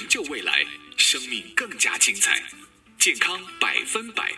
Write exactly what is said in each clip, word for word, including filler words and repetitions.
就未来，生命更加精彩。健康百分百。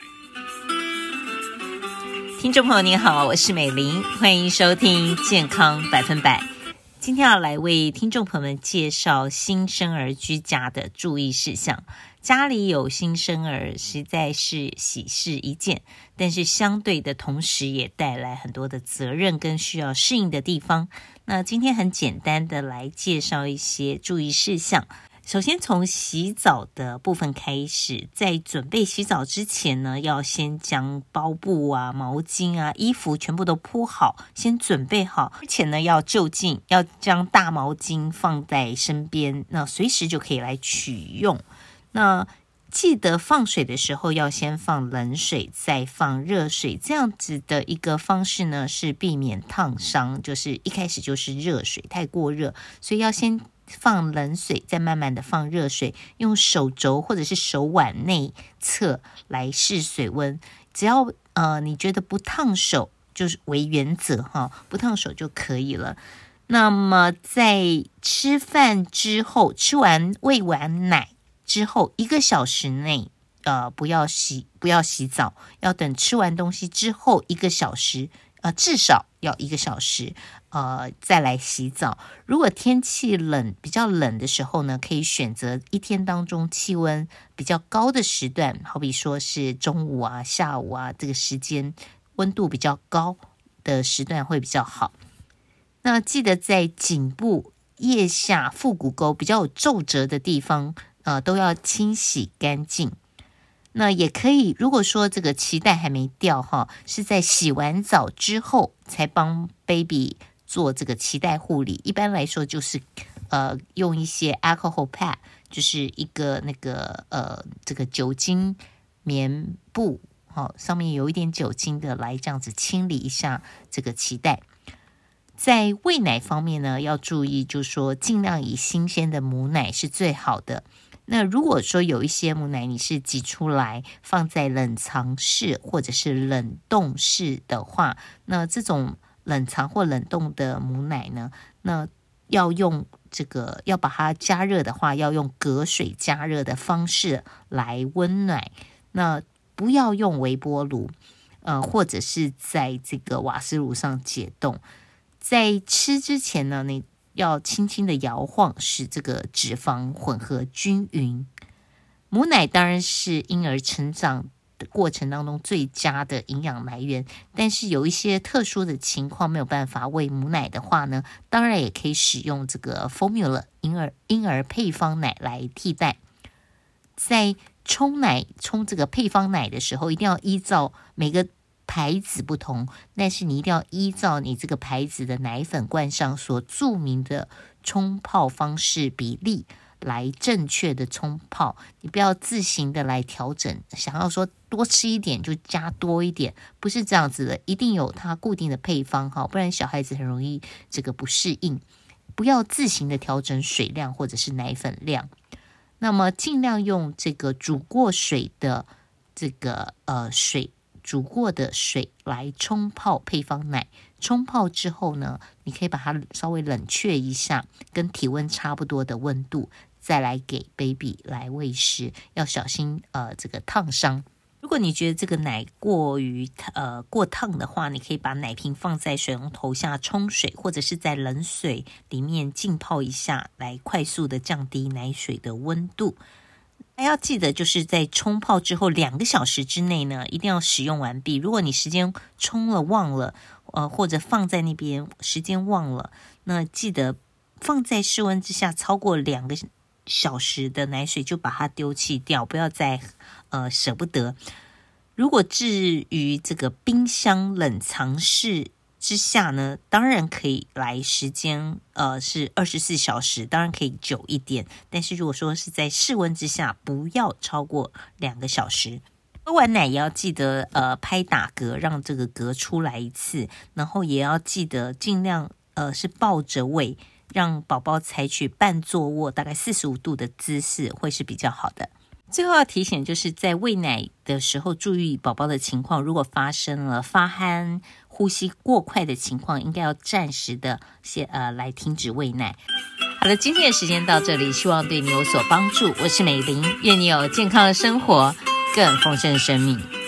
听众朋友您好，我是美玲，欢迎收听健康百分百。今天要来为听众朋友们介绍新生儿居家的注意事项。家里有新生儿实在是喜事一件，但是相对的同时也带来很多的责任跟需要适应的地方。那今天很简单的来介绍一些注意事项。首先从洗澡的部分开始，在准备洗澡之前呢，要先将包布啊、毛巾啊、衣服全部都铺好，先准备好。而且呢，要就近，要将大毛巾放在身边，那随时就可以来取用。那记得放水的时候要先放冷水，再放热水，这样子的一个方式呢，是避免烫伤，就是一开始就是热水太过热，所以要先放冷水，再慢慢的放热水，用手肘或者是手腕内侧来试水温，只要呃你觉得不烫手，就是为原则哈，不烫手就可以了。那么在吃饭之后，吃完喂完奶之后一个小时内，呃，不要洗不要洗澡，要等吃完东西之后一个小时，呃，至少要一个小时，呃，再来洗澡。如果天气冷比较冷的时候呢，可以选择一天当中气温比较高的时段，好比说是中午啊、下午啊，这个时间温度比较高的时段会比较好。那记得在颈部、腋下、腹股沟比较有皱褶的地方，呃，都要清洗干净。那也可以，如果说这个脐带还没掉哈，是在洗完澡之后才帮 baby 做这个脐带护理。一般来说就是呃用一些 alcohol pad， 就是一个那个呃这个酒精棉布，哦，上面有一点酒精的，来这样子清理一下这个脐带。在喂奶方面呢，要注意，就是说尽量以新鲜的母奶是最好的。那如果说有一些母奶你是挤出来放在冷藏室或者是冷冻室的话，那这种冷藏或冷冻的母奶呢，那要用这个要把它加热的话，要用隔水加热的方式来温奶，那不要用微波炉，呃，或者是在这个瓦斯炉上解冻。在吃之前呢，你要轻轻的摇晃，使这个脂肪混合均匀。母奶当然是婴儿成长的过程当中最佳的营养来源，但是有一些特殊的情况没有办法喂母奶的话呢，当然也可以使用这个 formula 婴儿婴儿配方奶来替代。在冲奶冲这个配方奶的时候，一定要依照每个牌子不同，但是你一定要依照你这个牌子的奶粉罐上所注明的冲泡方式比例来正确的冲泡，你不要自行的来调整，想要说多吃一点就加多一点，不是这样子的，一定有它固定的配方哈，不然小孩子很容易这个不适应。不要自行的调整水量或者是奶粉量，那么尽量用这个煮过水的这个呃水。煮过的水来冲泡配方奶，冲泡之后呢，你可以把它稍微冷却一下，跟体温差不多的温度，再来给 baby 来喂食，要小心呃这个烫伤。如果你觉得这个奶过于呃过烫的话，你可以把奶瓶放在水龙头下冲水，或者是在冷水里面浸泡一下，来快速的降低奶水的温度。还要记得，就是在冲泡之后两个小时之内呢，一定要使用完毕。如果你时间冲了忘了，呃，或者放在那边时间忘了，那记得放在室温之下超过两个小时的奶水就把它丢弃掉，不要再呃舍不得。如果至于这个冰箱冷藏室之下呢，当然可以来时间呃是二十四小时，当然可以久一点，但是如果说是在室温之下，不要超过两个小时。喝完奶也要记得呃拍打嗝，让这个嗝出来一次，然后也要记得尽量呃是抱着喂，让宝宝采取半坐卧大概四十五度的姿势会是比较好的。最后要提醒，就是在喂奶的时候注意宝宝的情况，如果发生了发鼾、呼吸过快的情况，应该要暂时的先呃来停止喂奶。 好了，今天的时间到这里，希望对你有所帮助。我是美玲，愿你有健康的生活，更丰盛的生命。